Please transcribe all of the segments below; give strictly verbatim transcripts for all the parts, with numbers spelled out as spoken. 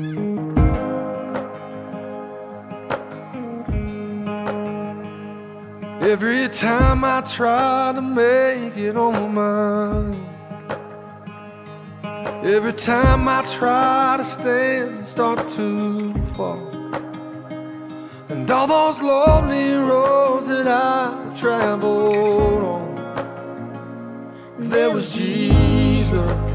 Every time I try to make it on my own, every time I try to stand, start to fall. And all those lonely roads that I've traveled on, there was Jesus.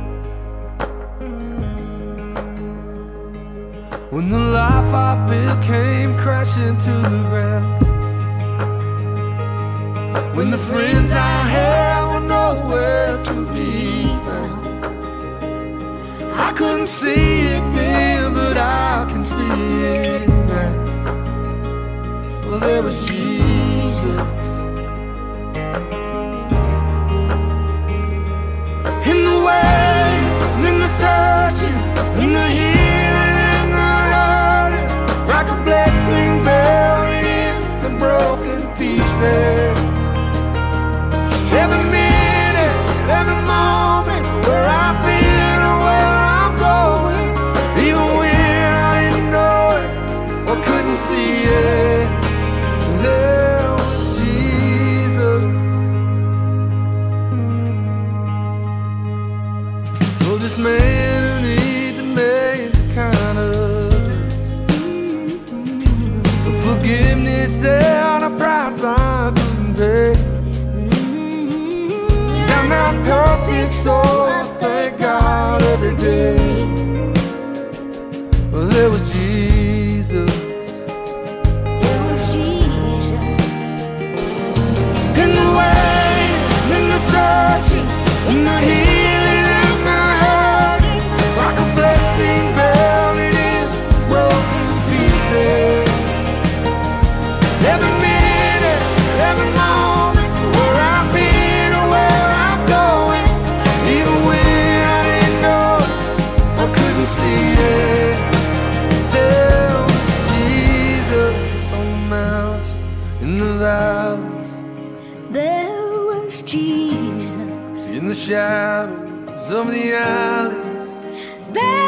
When the life I built came crashing to the ground, when the friends I had were nowhere to be found, I couldn't see it then, but I can see it now. Well, there was Jesus. In the waiting, in the searching, in the healing, in the hurting, like a blessing buried in the broken pieces. Every minute, every moment, where I've been or where I'm going, even when I didn't know it or couldn't see it, there was Jesus. For this man who needs a major kind of the forgiveness and a price I couldn't pay. I'm not perfect, so I thank God every day. Well, there was Jesus. There was Jesus. In the waiting, in the searching, in the healing, in the hurting, like a blessing buried in broken pieces. Every minute, every moment, where I've been or where I'm going, even when I didn't know it, I couldn't see it. There was Jesus on the mountains, in the valleys, There was Jesus. in the shadows of the alleys. There